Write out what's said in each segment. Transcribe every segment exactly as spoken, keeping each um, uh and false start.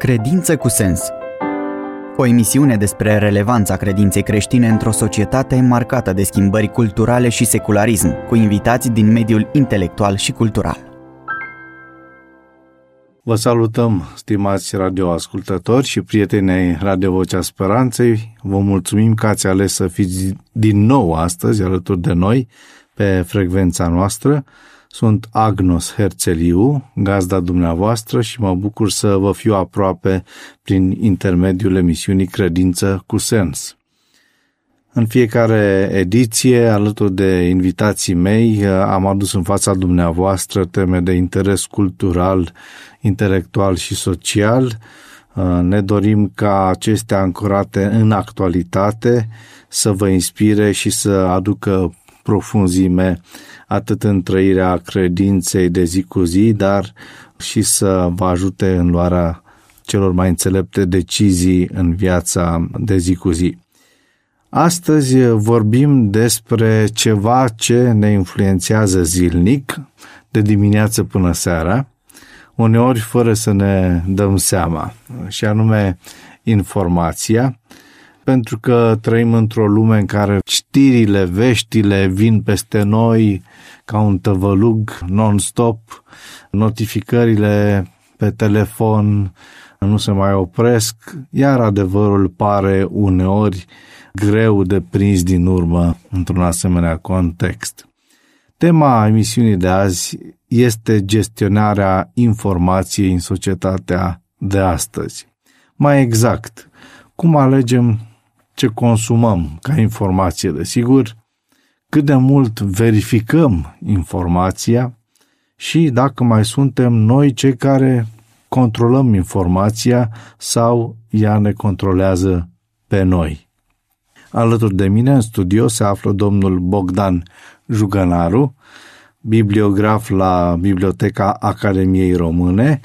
Credință cu sens. O emisiune despre relevanța credinței creștine într-o societate marcată de schimbări culturale și secularism, cu invitați din mediul intelectual și cultural. Vă salutăm, stimați radioascultători și prietenii Radio Vocea Speranței. Vă mulțumim că ați ales să fiți din nou astăzi alături de noi pe frecvența noastră. Sunt Agnos Herțeliu, gazda dumneavoastră, și mă bucur să vă fiu aproape prin intermediul emisiunii Credință cu Sens. În fiecare ediție, alături de invitații mei, am adus în fața dumneavoastră teme de interes cultural, intelectual și social. Ne dorim ca acestea ancorate în actualitate să vă inspire și să aducă profunzime atât în trăirea credinței de zi cu zi, dar și să vă ajute în luarea celor mai înțelepte decizii în viața de zi cu zi. Astăzi vorbim despre ceva ce ne influențează zilnic, de dimineață până seara, uneori fără să ne dăm seama, și anume informația, pentru că trăim într-o lume în care știrile, veștile vin peste noi ca un tăvălug non-stop, notificările pe telefon nu se mai opresc, iar adevărul pare uneori greu de prins din urmă într-un asemenea context. Tema emisiunii de azi este gestionarea informației în societatea de astăzi. Mai exact, cum alegem ce consumăm ca informație, desigur, cât de mult verificăm informația și dacă mai suntem noi cei care controlăm informația sau ea ne controlează pe noi. Alături de mine în studio se află domnul Bogdan Jugănaru, bibliograf la Biblioteca Academiei Române.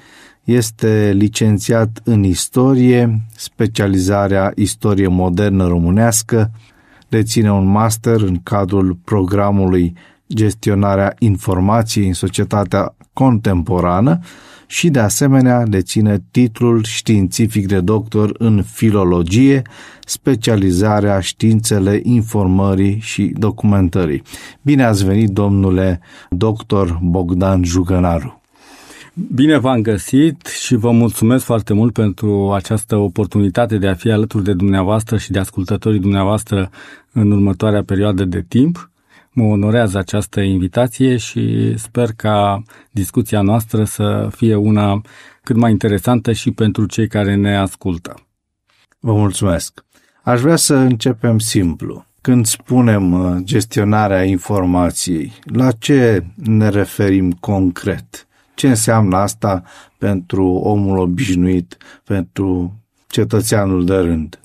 Este licențiat în istorie, specializarea istorie modernă românească, deține un master în cadrul programului Gestionarea informației în societatea contemporană și, de asemenea, deține titlul științific de doctor în filologie, specializarea științele informării și documentării. Bine ați venit, domnule doctor Bogdan Jugănaru! Bine v-am găsit și vă mulțumesc foarte mult pentru această oportunitate de a fi alături de dumneavoastră și de ascultătorii dumneavoastră în următoarea perioadă de timp. Mă onorează această invitație și sper ca discuția noastră să fie una cât mai interesantă și pentru cei care ne ascultă. Vă mulțumesc. Aș vrea să începem simplu. Când spunem gestionarea informației, la ce ne referim concret? Ce înseamnă asta pentru omul obișnuit, pentru cetățeanul de rând?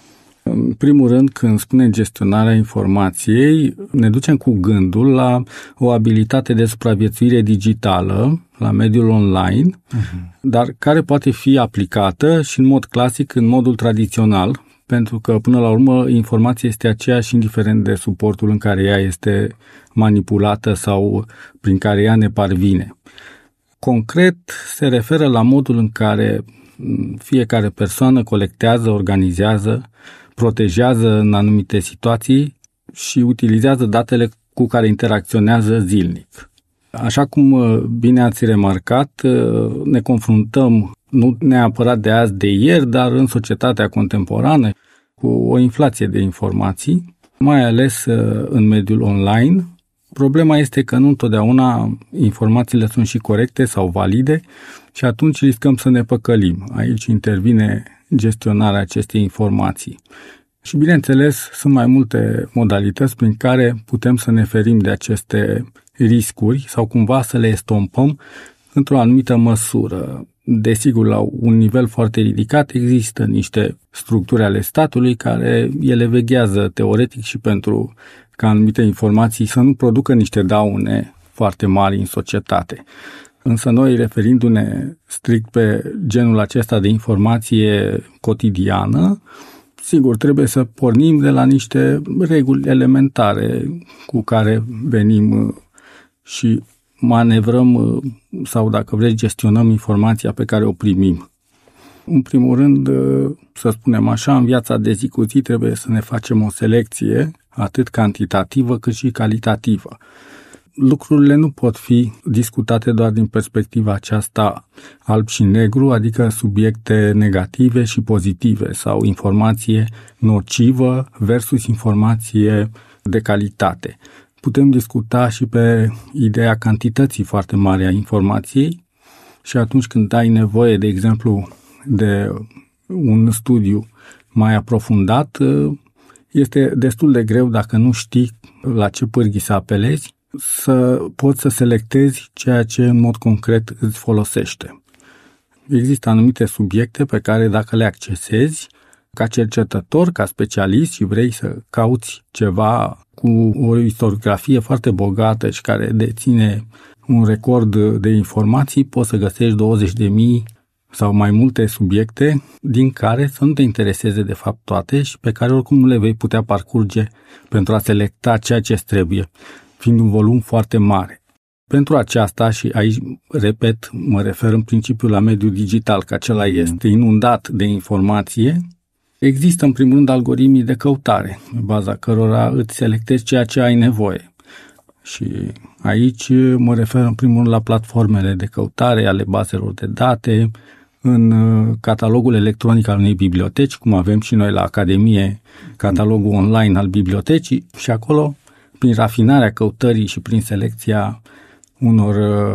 În primul rând, când spunem gestionarea informației, ne ducem cu gândul la o abilitate de supraviețuire digitală, la mediul online, uh-huh. dar care poate fi aplicată și în mod clasic, în modul tradițional, pentru că, până la urmă, informația este aceeași indiferent de suportul în care ea este manipulată sau prin care ea ne parvine. Concret, se referă la modul în care fiecare persoană colectează, organizează, protejează în anumite situații și utilizează datele cu care interacționează zilnic. Așa cum bine ați remarcat, ne confruntăm nu neapărat de azi, de ieri, dar în societatea contemporană cu o inflație de informații, mai ales în mediul online. Problema este că nu întotdeauna informațiile sunt și corecte sau valide și atunci riscăm să ne păcălim. Aici intervine gestionarea acestei informații. Și bineînțeles, sunt mai multe modalități prin care putem să ne ferim de aceste riscuri sau cumva să le estompăm într-o anumită măsură. Desigur, la un nivel foarte ridicat există niște structuri ale statului care ele veghează teoretic și pentru ca anumite informații să nu producă niște daune foarte mari în societate. Însă noi, referindu-ne strict pe genul acesta de informație cotidiană, sigur, trebuie să pornim de la niște reguli elementare cu care venim și manevrăm sau, dacă vreți, gestionăm informația pe care o primim. În primul rând, să spunem așa, în viața de zi cu zi trebuie să ne facem o selecție atât cantitativă cât și calitativă. Lucrurile nu pot fi discutate doar din perspectiva aceasta alb și negru, adică subiecte negative și pozitive sau informație nocivă versus informație de calitate. Putem discuta și pe ideea cantității foarte mari a informației și atunci când ai nevoie, de exemplu, de un studiu mai aprofundat, este destul de greu, dacă nu știi la ce pârghii să apelezi, să poți să selectezi ceea ce în mod concret îți folosește. Există anumite subiecte pe care dacă le accesezi ca cercetător, ca specialist și vrei să cauți ceva cu o istoriografie foarte bogată și care deține un record de informații, poți să găsești douăzeci de mii sau mai multe subiecte din care să nu te intereseze de fapt toate și pe care oricum nu le vei putea parcurge pentru a selecta ceea ce îți trebuie, fiind un volum foarte mare. Pentru aceasta, și aici, repet, mă refer în principiu la mediul digital, că acela este inundat de informație, există în primul rând algoritmii de căutare, în baza cărora îți selectezi ceea ce ai nevoie. Și aici mă refer în primul rând la platformele de căutare ale bazelor de date, în catalogul electronic al unei biblioteci, cum avem și noi la Academie catalogul online al bibliotecii, și acolo, prin rafinarea căutării și prin selecția unor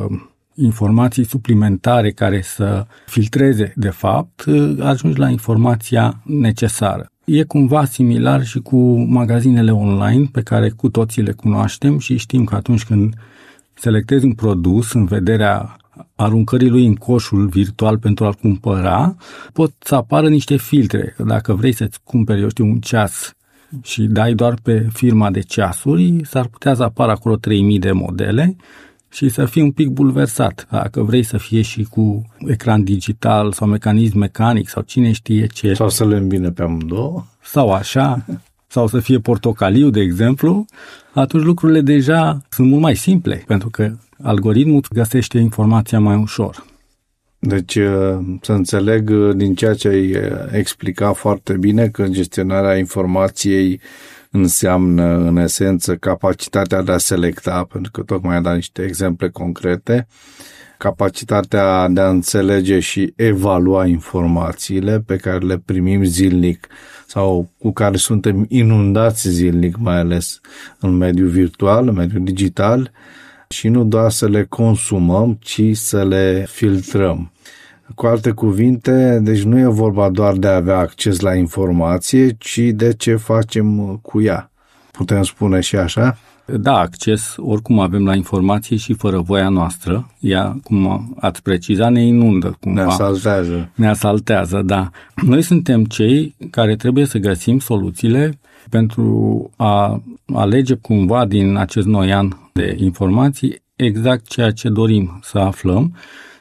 informații suplimentare care să filtreze, de fapt, ajungi la informația necesară. E cumva similar și cu magazinele online pe care cu toții le cunoaștem și știm că atunci când selectezi un produs în vederea aruncării lui în coșul virtual pentru a-l cumpăra, pot să apară niște filtre. Dacă vrei să-ți cumperi, eu știu, un ceas și dai doar pe firma de ceasuri, s-ar putea să apară acolo trei mii de modele și să fii un pic bulversat. Dacă vrei să fie și cu ecran digital sau mecanism mecanic sau cine știe ce. Sau să le îmbine pe amândouă. Sau așa, sau să fie portocaliu, de exemplu, atunci lucrurile deja sunt mult mai simple, pentru că algoritmul găsește informația mai ușor. Deci, să înțeleg din ceea ce ai explicat foarte bine că gestionarea informației înseamnă, în esență, capacitatea de a selecta, pentru că tocmai ai dat niște exemple concrete, capacitatea de a înțelege și evalua informațiile pe care le primim zilnic sau cu care suntem inundați zilnic, mai ales în mediul virtual, în mediul digital, și nu doar să le consumăm, ci să le filtrăm. Cu alte cuvinte, deci nu e vorba doar de a avea acces la informație, ci de ce facem cu ea. Putem spune și așa? Da, acces oricum avem la informație și fără voia noastră. Ea, cum ați precizat, ne inundă cumva. Ne asaltează. Ne asaltează, da. Noi suntem cei care trebuie să găsim soluțiile pentru a alege cumva din acest noian de informații exact ceea ce dorim să aflăm.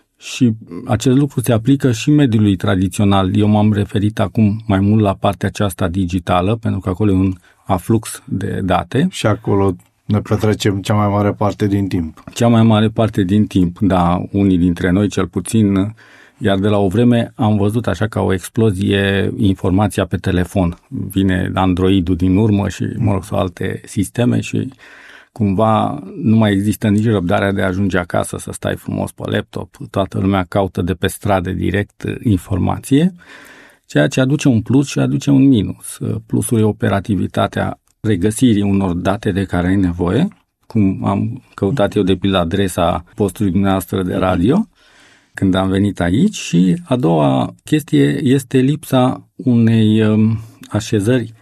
Și acest lucru se aplică și mediului tradițional. Eu m-am referit acum mai mult la partea aceasta digitală, pentru că acolo e un aflux de date. Și acolo ne petrecem cea mai mare parte din timp. Cea mai mare parte din timp, da, unii dintre noi cel puțin, iar de la o vreme am văzut așa ca o explozie informația pe telefon. Vine Android-ul din urmă și, mă rog, sau alte sisteme și cumva nu mai există nici răbdarea de a ajunge acasă să stai frumos pe laptop. Toată lumea caută de pe stradă direct informație, ceea ce aduce un plus și aduce un minus. Plusul e operativitatea regăsirii unor date de care ai nevoie, cum am căutat eu de pildă adresa postului dumneavoastră de radio când am venit aici, și a doua chestie este lipsa unei așezări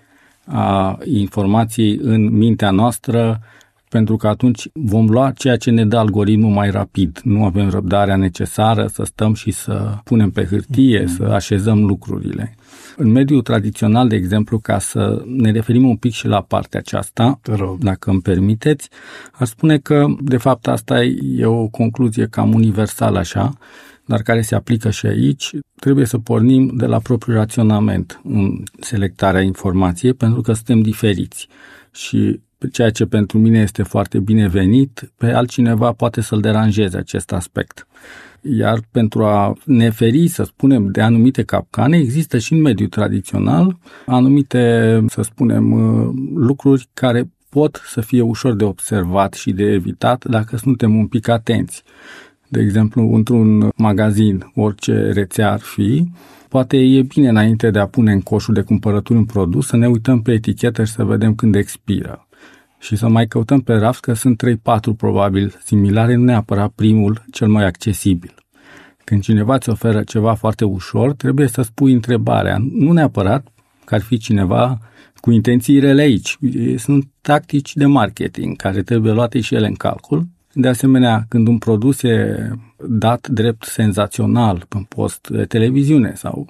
a informației în mintea noastră, pentru că atunci vom lua ceea ce ne dă algoritmul mai rapid. Nu avem răbdarea necesară să stăm și să punem pe hârtie, mm-hmm. să așezăm lucrurile. În mediul tradițional, de exemplu, ca să ne referim un pic și la partea aceasta, dacă îmi permiteți, aș spune că, de fapt, asta e o concluzie cam universală așa, dar care se aplică și aici. Trebuie să pornim de la propriul raționament în selectarea informației, pentru că suntem diferiți. Și ceea ce pentru mine este foarte binevenit, pe altcineva poate să-l deranjeze acest aspect. Iar pentru a ne feri, să spunem, de anumite capcane, există și în mediul tradițional anumite, să spunem, lucruri care pot să fie ușor de observat și de evitat dacă suntem un pic atenți. De exemplu, într-un magazin, orice rețea ar fi, poate e bine înainte de a pune în coșul de cumpărături un produs să ne uităm pe etichetă și să vedem când expiră. Și să mai căutăm pe raft, că sunt trei patru probabil similare, nu neapărat primul cel mai accesibil. Când cineva îți oferă ceva foarte ușor, trebuie să spui întrebarea, nu neapărat că ar fi cineva cu intenții rele aici. Sunt tactici de marketing care trebuie luate și ele în calcul. De asemenea, când un produs e dat drept senzațional pe post de televiziune sau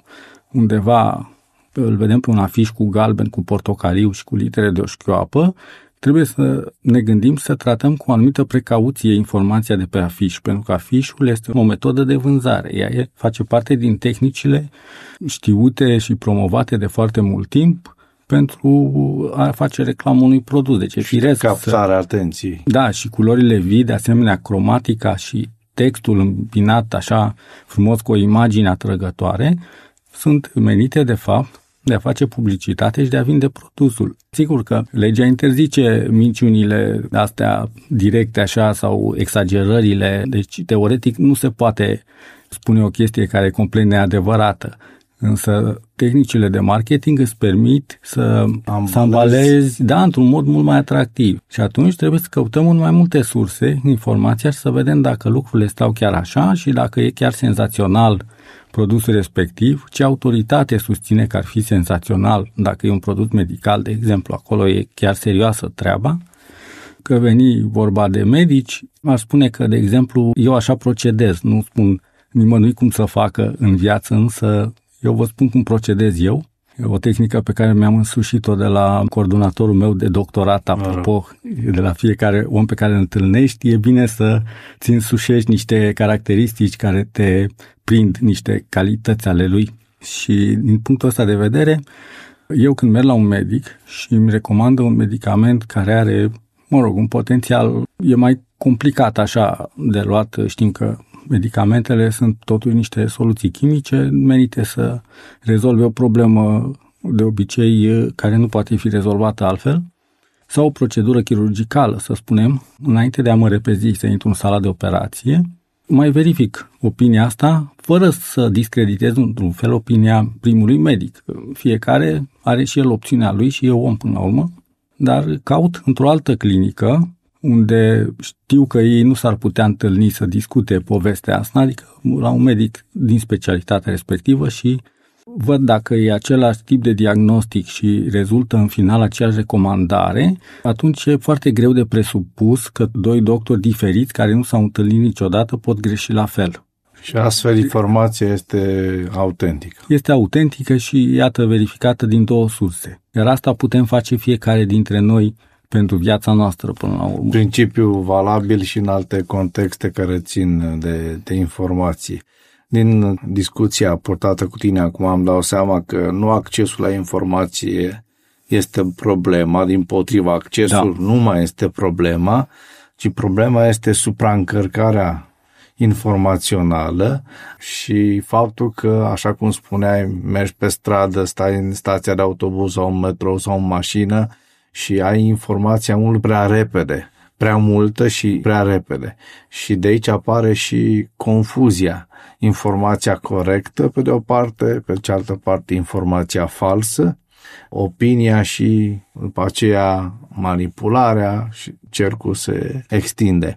undeva îl vedem pe un afiș cu galben, cu portocaliu și cu litere de o șchioapă, trebuie să ne gândim să tratăm cu o anumită precauție informația de pe afiș, pentru că afișul este o metodă de vânzare. Ea face parte din tehnicile știute și promovate de foarte mult timp pentru a face reclamă unui produs. Deci e firesc captarea să... atenției. Da, și culorile vii, de asemenea cromatica și textul îmbinat așa frumos cu o imagine atrăgătoare, sunt menite de fapt de a face publicitate și de a vinde produsul. Sigur că legea interzice minciunile astea directe așa sau exagerările, deci teoretic nu se poate spune o chestie care e complet neadevărată. Însă tehnicile de marketing îți permit să, să ambalezi, da, într-un mod mult mai atractiv. Și atunci trebuie să căutăm în mai multe surse informația și să vedem dacă lucrurile stau chiar așa și dacă e chiar senzațional produsul respectiv, ce autoritate susține că ar fi senzațional dacă e un produs medical, de exemplu, acolo e chiar serioasă treaba. Că veni vorba de medici, aș spune că, de exemplu, eu așa procedez, nu spun nimănui cum să facă în viață, însă eu vă spun cum procedez eu. E o tehnică pe care mi-am însușit-o de la coordonatorul meu de doctorat, apropo, de la fiecare om pe care îl întâlnești, e bine să ți însușești niște caracteristici care te prind, niște calități ale lui. Și din punctul ăsta de vedere, eu când merg la un medic și îmi recomandă un medicament care are, mă rog, un potențial, e mai complicat așa de luat, știm că medicamentele sunt totuși niște soluții chimice menite să rezolve o problemă de obicei care nu poate fi rezolvată altfel, sau o procedură chirurgicală, să spunem, înainte de a mă repezi să intru în sala de operație, mai verific opinia asta fără să discreditez într-un fel opinia primului medic. Fiecare are și el opțiunea lui și e om până la urmă, dar caut într-o altă clinică unde știu că ei nu s-ar putea întâlni să discute povestea asta, adică la un medic din specialitatea respectivă și văd dacă e același tip de diagnostic și rezultă în final aceeași recomandare, atunci e foarte greu de presupus că doi doctori diferiți care nu s-au întâlnit niciodată pot greși la fel. Și astfel informația este autentică. Este autentică și, iată, verificată din două surse. Iar asta putem face fiecare dintre noi pentru viața noastră până la urmă. Principiul valabil și în alte contexte care țin de, de informații. Din discuția purtată cu tine acum am dau seama că nu accesul la informație este problema, dimpotriva accesul da. nu mai este problema, ci problema este supraîncărcarea informațională și faptul că, așa cum spuneai, mergi pe stradă, stai în stația de autobuz sau în metrou sau în mașină și ai informația mult prea repede, prea multă și prea repede. Și de aici apare și confuzia. Informația corectă, pe de o parte, pe cealaltă parte informația falsă, opinia și după aceea manipularea și cercul se extinde.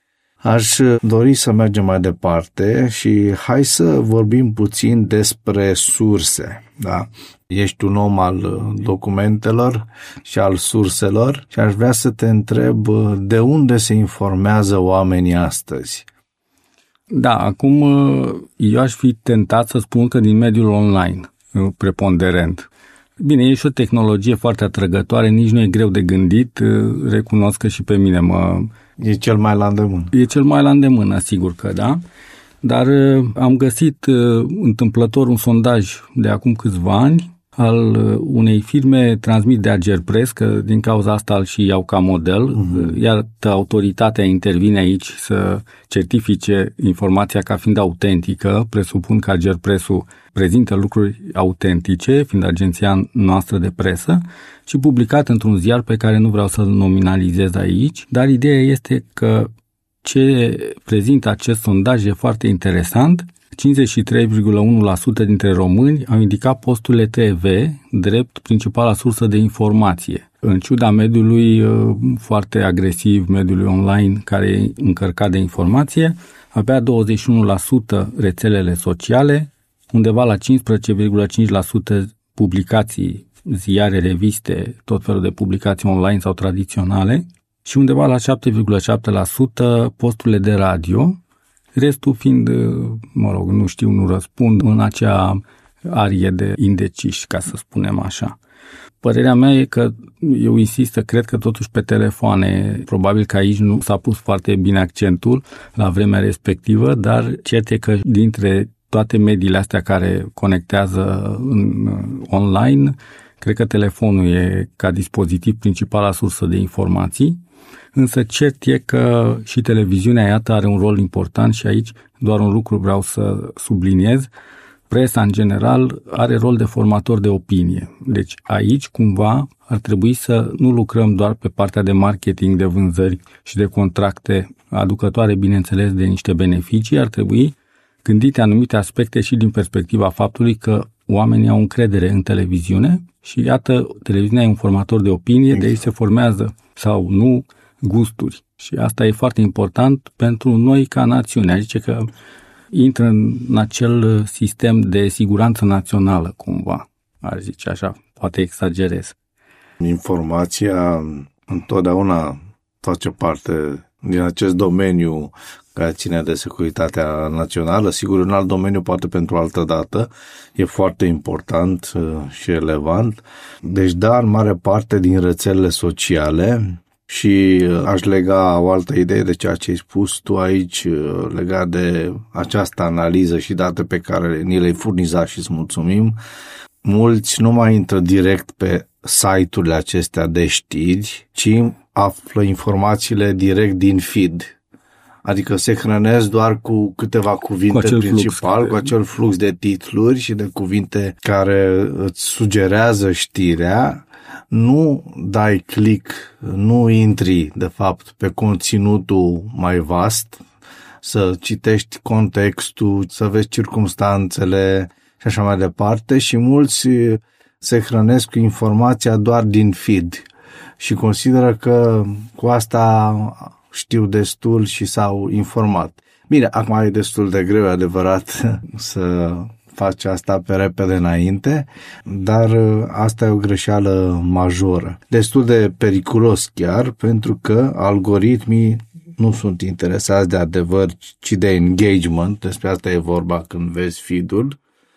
Aș dori să mergem mai departe și hai să vorbim puțin despre surse. Da? Ești un om al documentelor și al surselor și aș vrea să te întreb de unde se informează oamenii astăzi. Da, acum eu aș fi tentat să spun că din mediul online, preponderent. Bine, e și o tehnologie foarte atrăgătoare, nici nu e greu de gândit, recunosc că și pe mine mă... E cel mai la îndemână. E cel mai la îndemână, sigur că da, dar am găsit întâmplător un sondaj de acum câțiva ani al unei firme transmis de Agerpres, că din cauza asta îl și iau ca model, uh-huh. iar autoritatea intervine aici să certifice informația ca fiind autentică, presupun că Agerpresul prezintă lucruri autentice, fiind agenția noastră de presă, și publicat într-un ziar pe care nu vreau să-l nominalizez aici, dar ideea este că ce prezintă acest sondaj e foarte interesant. cincizeci și trei virgulă unu la sută dintre români au indicat posturile T V drept principala sursă de informație. În ciuda mediului foarte agresiv, mediului online care e încărcat de informație, abia douăzeci și unu la sută rețelele sociale, undeva la cincisprezece virgulă cinci la sută publicații, ziare, reviste, tot felul de publicații online sau tradiționale și undeva la șapte virgulă șapte la sută posturile de radio, restul fiind, mă rog, nu știu, nu răspund, în acea arie de indeciși, ca să spunem așa. Părerea mea e că eu insist, cred că totuși pe telefoane, probabil că aici nu s-a pus foarte bine accentul la vremea respectivă, dar cert e că dintre toate mediile astea care conectează în, online, cred că telefonul e ca dispozitiv principala sursă de informații. Însă cert e că și televiziunea, iată, are un rol important și aici doar un lucru vreau să subliniez. Presa, în general, are rol de formator de opinie. Deci aici, cumva, ar trebui să nu lucrăm doar pe partea de marketing, de vânzări și de contracte aducătoare, bineînțeles, de niște beneficii. Ar trebui gândite anumite aspecte și din perspectiva faptului că oamenii au încredere în televiziune și, iată, televiziunea e un formator de opinie, exact. De aici se formează sau nu gusturi. Și asta e foarte important pentru noi ca națiune. Adică că intră în acel sistem de siguranță națională, cumva, ar zice așa, poate exagerez. Informația întotdeauna face parte din acest domeniu care ține de securitatea națională. Sigur, un alt domeniu, poate pentru altă dată, e foarte important și relevant. Deci, da, în mare parte din rețelele sociale. Și aș lega o altă idee de ceea ce ai spus tu aici, legat de această analiză și date pe care ni le-ai furnizat și îți mulțumim. Mulți nu mai intră direct pe site-urile acestea de știri, ci află informațiile direct din feed. Adică se hrănesc doar cu câteva cuvinte cu principal, flux, cu acel flux de titluri și de cuvinte care îți sugerează știrea. Nu dai click, nu intri, de fapt, pe conținutul mai vast, să citești contextul, să vezi circumstanțele și așa mai departe, și mulți se hrănesc cu informația doar din feed și consideră că cu asta știu destul și s-au informat. Bine, acum e destul de greu, adevărat, să face asta pe repede înainte, dar asta e o greșeală majoră. Destul de periculos chiar, pentru că algoritmii nu sunt interesați de adevăr, ci de engagement, despre asta e vorba când vezi feed-ul,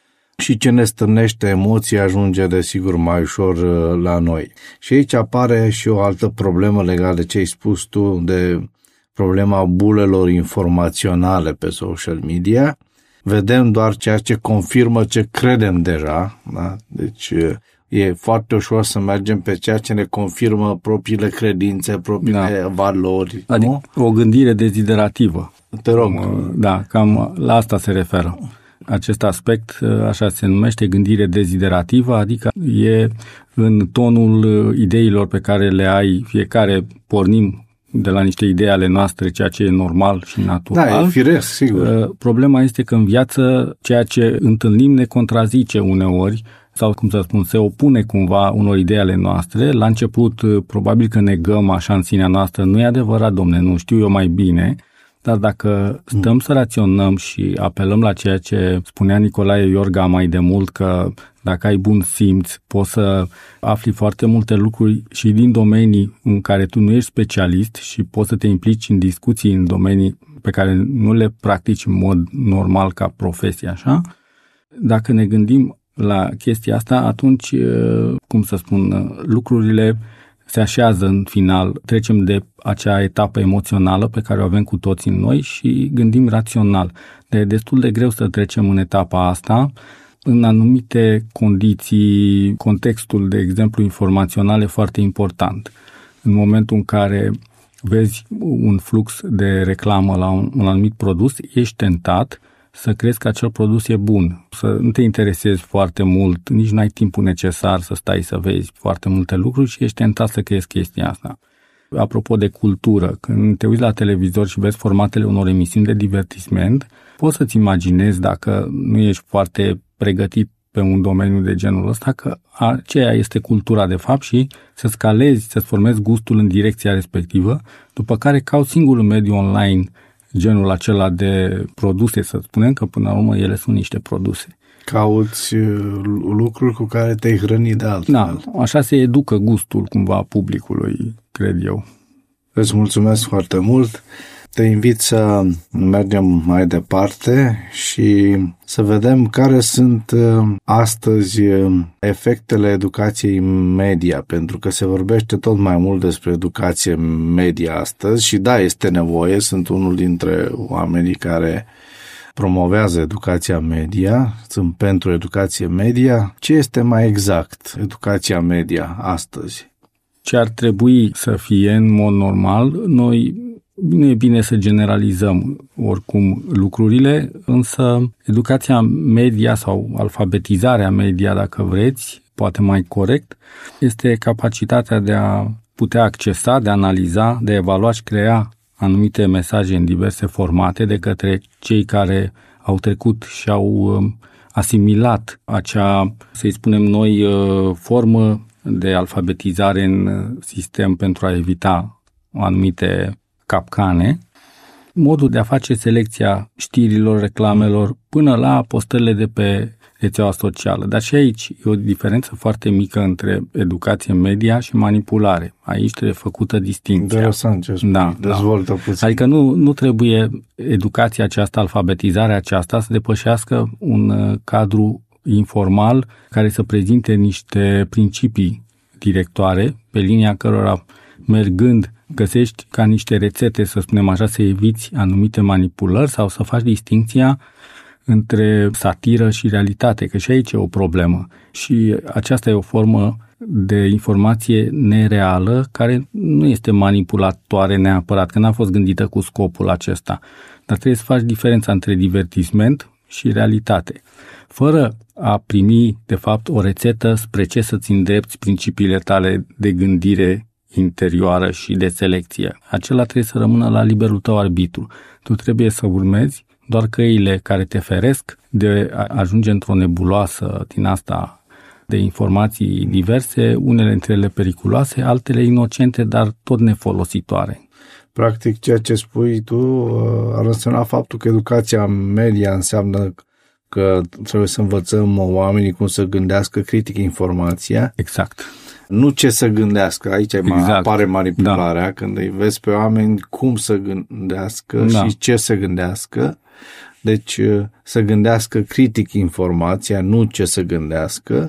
și ce ne stârnește emoții ajunge desigur mai ușor la noi. Și aici apare și o altă problemă legată de ce ai spus tu, de problema bulelor informaționale pe social media. Vedem doar ceea ce confirmă ce credem deja, da? Deci e foarte ușor să mergem pe ceea ce ne confirmă propriile credințe, propriile da. valori. Adică nu? O gândire deziderativă. Te rog. Da, cam la asta se referă. Acest aspect, așa se numește, gândire deziderativă, adică e în tonul ideilor pe care le ai, fiecare pornim de la niște idei ale noastre, ceea ce e normal și natural. Da, e firesc, sigur. Problema este că în viață ceea ce întâlnim ne contrazice uneori sau, cum să spun, se opune cumva unor idei ale noastre. La început, probabil că negăm așa în sinea noastră, nu e adevărat, domne, nu știu eu mai bine, dar dacă stăm mm. să raționăm și apelăm la ceea ce spunea Nicolae Iorga mai de mult, că dacă ai bun simț, poți să afli foarte multe lucruri și din domenii în care tu nu ești specialist și poți să te implici în discuții în domenii pe care nu le practici în mod normal ca profesie, așa. Dacă ne gândim la chestia asta, atunci, cum să spun, lucrurile se așează în final, trecem de acea etapă emoțională pe care o avem cu toții în noi și gândim rațional. De destul de greu să trecem în etapa asta. în anumite condiții, contextul, de exemplu, informațional e foarte important. În momentul în care vezi un flux de reclamă la un, un anumit produs, ești tentat să crezi că acel produs e bun, să nu te interesezi foarte mult, nici n-ai timpul necesar să stai să vezi foarte multe lucruri și ești tentat să crezi chestia asta. Apropo de cultură, când te uiți la televizor și vezi formatele unor emisiuni de divertisment, poți să-ți imaginezi, dacă nu ești foarte pregătit pe un domeniu de genul ăsta, că aceea este cultura de fapt și să scalezi, să-ți formezi gustul în direcția respectivă, după care cauți singurul mediu online genul acela de produse, să spunem că până la urmă ele sunt niște produse. Cauți lucruri cu care te-ai hrănit de altfel. Da, așa se educă gustul cumva publicului, cred eu. Îți mulțumesc foarte mult. Te invit să mergem mai departe și să vedem care sunt astăzi efectele educației media, pentru că se vorbește tot mai mult despre educație media astăzi și da, este nevoie, sunt unul dintre oamenii care promovează educația media, sunt pentru educație media. Ce este mai exact educația media astăzi? Ce ar trebui să fie în mod normal, noi nu e bine să generalizăm oricum lucrurile, însă educația media sau alfabetizarea media, dacă vreți, poate mai corect, este capacitatea de a putea accesa, de a analiza, de a evalua și crea anumite mesaje în diverse formate de către cei care au trecut și au asimilat acea, să-i spunem noi, formă de alfabetizare în sistem pentru a evita anumite capcane, modul de a face selecția știrilor, reclamelor, până la postările de pe rețeaua socială. Dar și aici e o diferență foarte mică între educație media și manipulare. Aici trebuie făcută distinția. Interesant ce spui. Da, Dezvoltă da. puțin. Adică nu, nu trebuie educația aceasta, alfabetizarea aceasta să depășească un cadru informal care să prezinte niște principii directoare pe linia cărora mergând găsești ca niște rețete, să spunem așa, să eviți anumite manipulări sau să faci distinția între satiră și realitate, că și aici e o problemă. Și aceasta e o formă de informație nereală care nu este manipulatoare neapărat, că n-a fost gândită cu scopul acesta. Dar trebuie să faci diferența între divertisment și realitate, fără a primi, de fapt, o rețetă spre ce să-ți îndrepți principiile tale de gândire interioară și de selecție. Acela trebuie să rămână la liberul tău arbitru. Tu trebuie să urmezi doar căile care te feresc de a ajunge într-o nebuloasă din asta de informații diverse, unele dintre ele periculoase, altele inocente, dar tot nefolositoare. Practic, ceea ce spui tu ar însemna faptul că educația media înseamnă că trebuie să învățăm oamenii cum să gândească critic informația. Exact. Nu ce să gândească, aici exact. apare manipularea, da. Când îi vezi pe oameni cum să gândească da. și ce să gândească. Deci să gândească critic informația, nu ce să gândească.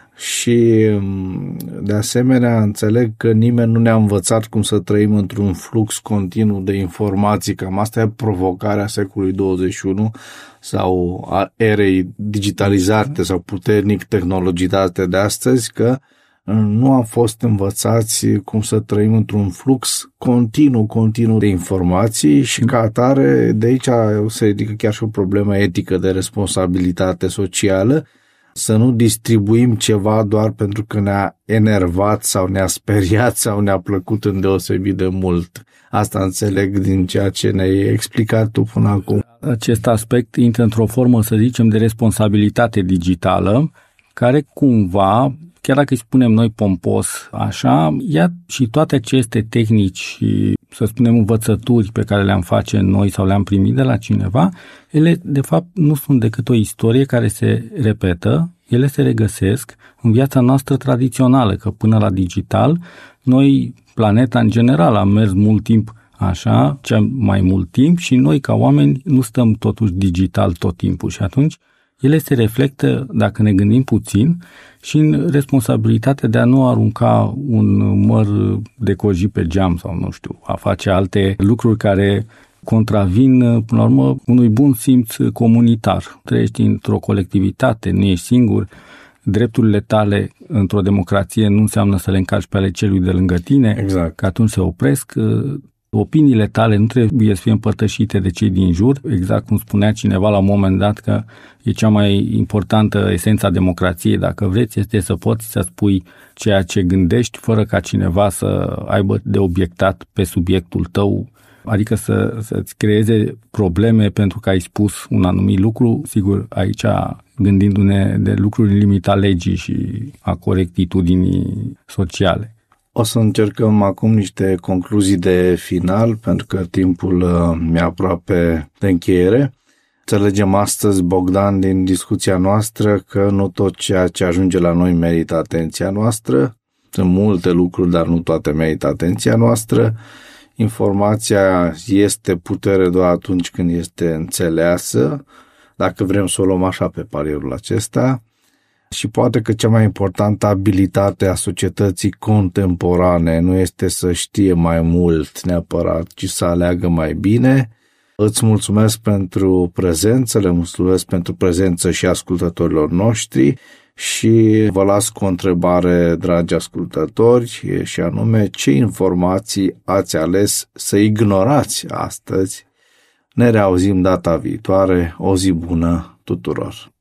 Și de asemenea înțeleg că nimeni nu ne-a învățat cum să trăim într-un flux continuu de informații, cam asta e provocarea secolului douăzeci și unu sau a erei digitalizate sau puternic tehnologizate de astăzi, că nu am fost învățați cum să trăim într-un flux continuu, continuu de informații și ca atare de aici se ridică chiar și o problemă etică de responsabilitate socială, să nu distribuim ceva doar pentru că ne-a enervat sau ne-a speriat sau ne-a plăcut îndeosebit de mult. Asta înțeleg din ceea ce ne-ai explicat tu până acum. Acest aspect intră într-o formă, să zicem, de responsabilitate digitală, care cumva, chiar dacă îi spunem noi pompos așa, ia și toate aceste tehnici și, să spunem, învățături pe care le-am face noi sau le-am primit de la cineva, ele de fapt nu sunt decât o istorie care se repetă, ele se regăsesc în viața noastră tradițională, că până la digital, noi, planeta în general, am mers mult timp așa, cea mai mult timp și noi ca oameni nu stăm totuși digital tot timpul și atunci ele se reflectă, dacă ne gândim puțin, și în responsabilitatea de a nu arunca un măr de coji pe geam sau, nu știu, a face alte lucruri care contravin, până la urmă, unui bun simț comunitar. Trăiești într-o colectivitate, nu ești singur, drepturile tale într-o democrație nu înseamnă să le încalci pe ale celui de lângă tine, exact. Că atunci se opresc. Opiniile tale nu trebuie să fie împărtășite de cei din jur, exact cum spunea cineva la un moment dat că e cea mai importantă esența democrației, dacă vreți, este să poți să spui ceea ce gândești fără ca cineva să aibă de obiectat pe subiectul tău, adică să, să-ți creeze probleme pentru că ai spus un anumit lucru, sigur, aici gândindu-ne de lucruri în limita legii și a corectitudinii sociale. O să încercăm acum niște concluzii de final, pentru că timpul mi-e aproape de încheiere. Înțelegem astăzi, Bogdan, din discuția noastră că nu tot ceea ce ajunge la noi merită atenția noastră. Sunt multe lucruri, dar nu toate merită atenția noastră. Informația este putere doar atunci când este înțeleasă, dacă vrem să o luăm așa pe palierul acesta. Și poate că cea mai importantă abilitate a societății contemporane nu este să știe mai mult neapărat, ci să aleagă mai bine. Îți mulțumesc pentru prezență, le mulțumesc pentru prezență și ascultătorilor noștri și vă las cu o întrebare, dragi ascultători, și anume, ce informații ați ales să ignorați astăzi? Ne reauzim data viitoare, o zi bună tuturor!